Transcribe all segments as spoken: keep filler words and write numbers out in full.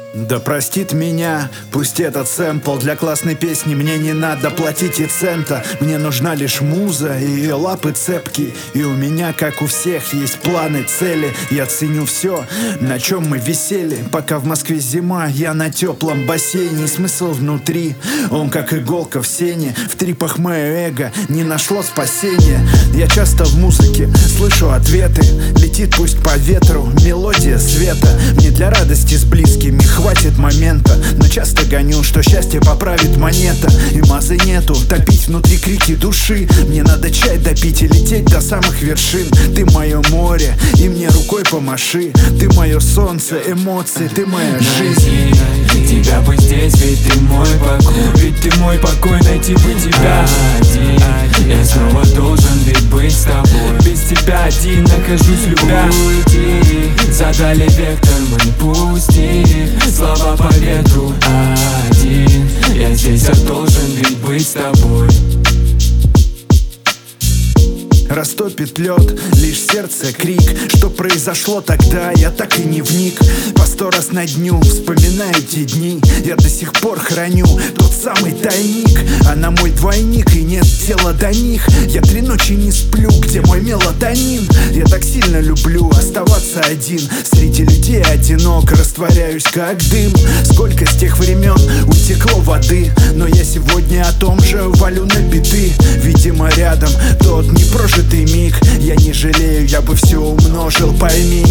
Да простит меня, пусть этот сэмпл для классной песни. Мне не надо платить и цента. Мне нужна лишь муза и ее лапы цепки. И у меня, как у всех, есть планы, цели. Я ценю все, на чем мы висели. Пока в Москве зима, я на теплом бассейне. И смысл внутри, он как иголка в сене. В трипах мое эго не нашло спасения. Я часто в музыке слышу ответы. Летит пусть по ветру мелодия света. Мне для радости с близкими хватит момента, но часто гоню, что счастье поправит монета. И мазы нету, топить внутри крики души. Мне надо чай допить и лететь до самых вершин. Ты мое море, и мне рукой помаши. Ты мое солнце, эмоции, ты моя жизнь. Найти тебя бы здесь, ведь ты мой покой. Ведь ты мой покой, найти бы тебя один. Я снова должен ведь быть с тобой. Без тебя один нахожусь, любя. Уйди, задали вектор, мы пусти. Слова по ветру один. Я здесь, я должен ведь быть с тобой. Растопит лед, лишь сердце крик. Что произошло тогда, я так и не вник. По сто раз на дню, вспоминая те дни. Я до сих пор храню тот самый тайник. Она мой двойник, и нет дела до них. Я три ночи не сплю, где мой мелатонин. Я так сильно люблю оставаться один. Среди людей одинок, растворяюсь как дым. Сколько с тех времен утекло воды. Но я сегодня о том же валю на биты. Видимо рядом тот непрожитый миг. Я не жалею, я бы все умножил, пойми.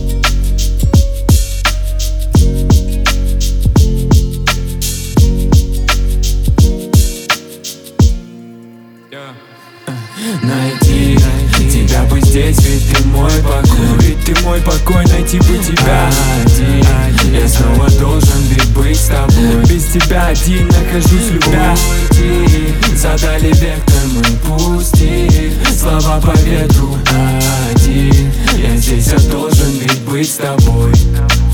Найти тебя бы здесь, ведь ты мой покой. Ведь ты мой покой, найти бы тебя один. Я снова должен ведь быть с тобой. Без тебя один нахожусь, любя. Уйди, задали вектор, мы пусти. Слова по ветру один. Я здесь, я должен ведь быть с тобой.